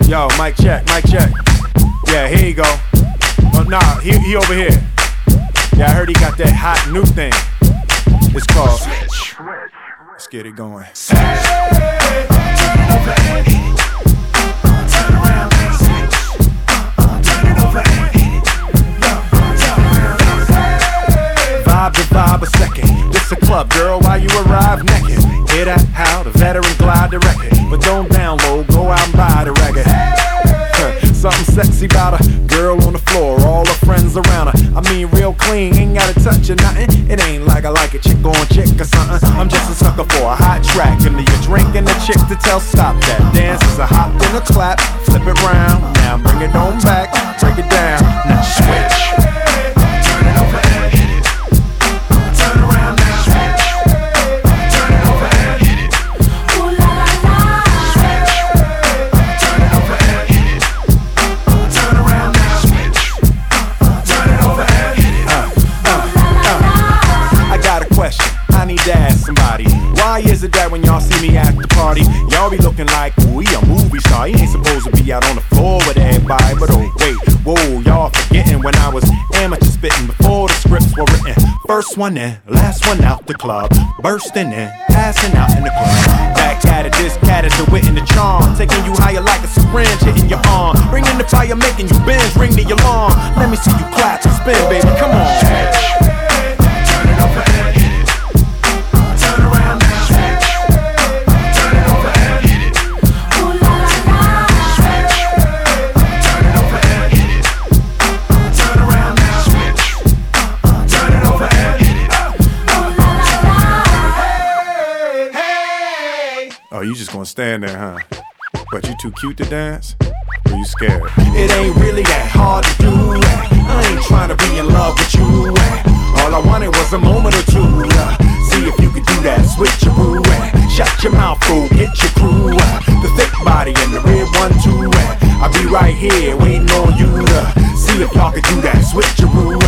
Yo, mic check, mic check. Yeah, here you go. Oh, nah, he over here. Yeah, I heard he got that hot new thing. It's called Switch. Let's get it going. Vibe to vibe a second. This a club, girl, while you arrive naked. Hear that? How the veteran glide the record. But don't download, go out and buy the record. Something sexy about a girl on the floor, all her friends around her. I mean, real clean, ain't gotta touch or nothing. It ain't like I like a chick on chick or something. I'm just a sucker for a hot track. And you're drinking the chick to tell stop that. Dance is a hop and a clap, flip it round. Now bring it on back, break it down. Now switch. Turn it over and hit it. Turn around now. Switch. Turn it over and hit it. Ooh la la la. Switch. Turn it over and hit it. Turn around now. Switch. Turn it over and hit it. I got a question. I need to ask somebody. Why is it that when y'all see me at the party, y'all be looking like, ooh, he a movie star? He ain't supposed to be out on the floor with everybody. But oh wait, whoa, y'all forgetting when I was amateur spitting before the scripts were written. First one in, last one out the club, bursting in, passing out in the club. Back at it, this cat is the wit and the charm, taking you higher like a syringe hitting your arm, bringing the fire, making you bend, ring the alarm. Let me see you clap and spin, baby, come on. Turn it over and hit it. Turn around now. Turn it over and hit it. Ooh la la la. Switch. Turn it over and hit it. Turn around now. Switch. Turn it over and hit it. Ooh la la la. Hey. Oh, you just gonna stand there, huh? But you too cute to dance? Or you scared? It ain't really that hard to do. I ain't trying to be in love with you. All I wanted was a moment or two. See if you could do that switcheroo. Shut your mouth, fool, get your crew. The thick body and the red one too. I'll be right here waiting on you to see if y'all could do that switcheroo.